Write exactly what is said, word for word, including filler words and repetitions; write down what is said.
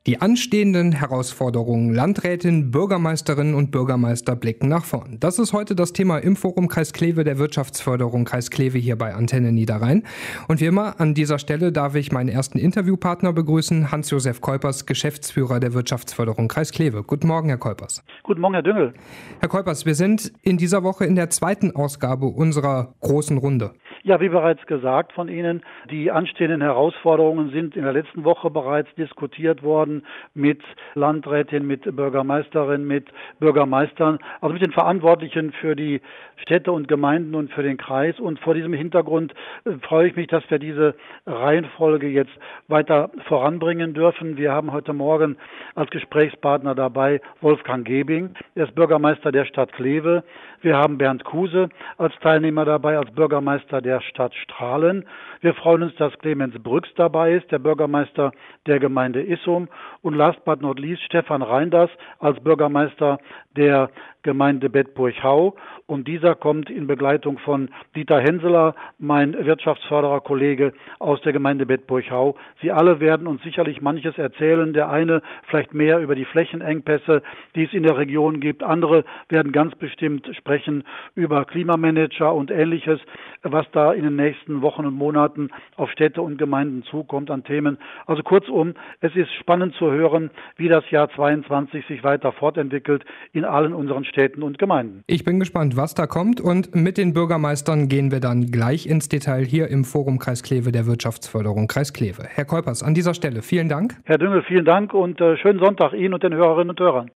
Die anstehenden Herausforderungen Landrätin, Bürgermeisterinnen und Bürgermeister blicken nach vorn. Das ist heute das Thema im Forum Kreis Kleve der Wirtschaftsförderung Kreis Kleve hier bei Antenne Niederrhein. Und wie immer an dieser Stelle darf ich meinen ersten Interviewpartner begrüßen, Hans-Josef Keupers, Geschäftsführer der Wirtschaftsförderung Kreis Kleve. Guten Morgen, Herr Keupers. Guten Morgen, Herr Düngel. Herr Keupers, wir sind in dieser Woche in der zweiten Ausgabe unserer großen Runde. Ja, wie bereits gesagt von Ihnen, die anstehenden Herausforderungen sind in der letzten Woche bereits diskutiert worden mit Landrätin, mit Bürgermeisterin, mit Bürgermeistern, also mit den Verantwortlichen für die Städte und Gemeinden und für den Kreis. Und vor diesem Hintergrund äh, freue ich mich, dass wir diese Reihenfolge jetzt weiter voranbringen dürfen. Wir haben heute Morgen als Gesprächspartner dabei Wolfgang Gebing, er ist Bürgermeister der Stadt Kleve. Wir haben Bernd Kuse als Teilnehmer dabei, als Bürgermeister der Stadt Strahlen. Wir freuen uns, dass Clemens Brüx dabei ist, der Bürgermeister der Gemeinde Issum. Und last but not least Stefan Reinders als Bürgermeister der Gemeinde Bedburg-Hau. Und dieser kommt in Begleitung von Dieter Henseler, mein Wirtschaftsfördererkollege aus der Gemeinde Bedburg-Hau. Sie alle werden uns sicherlich manches erzählen. Der eine vielleicht mehr über die Flächenengpässe, die es in der Region gibt. Andere werden ganz bestimmt sprechen über Klimamanager und Ähnliches, was da in den nächsten Wochen und Monaten auf Städte und Gemeinden zukommt an Themen. Also kurzum, es ist spannend zu hören, wie das Jahr zweiundzwanzig sich weiter fortentwickelt in allen unseren Städten und Gemeinden. Ich bin gespannt, was da kommt, und mit den Bürgermeistern gehen wir dann gleich ins Detail hier im Forum Kreis Kleve der Wirtschaftsförderung Kreis Kleve. Herr Keupers, an dieser Stelle vielen Dank. Herr Düngel, vielen Dank und äh, schönen Sonntag Ihnen und den Hörerinnen und Hörern.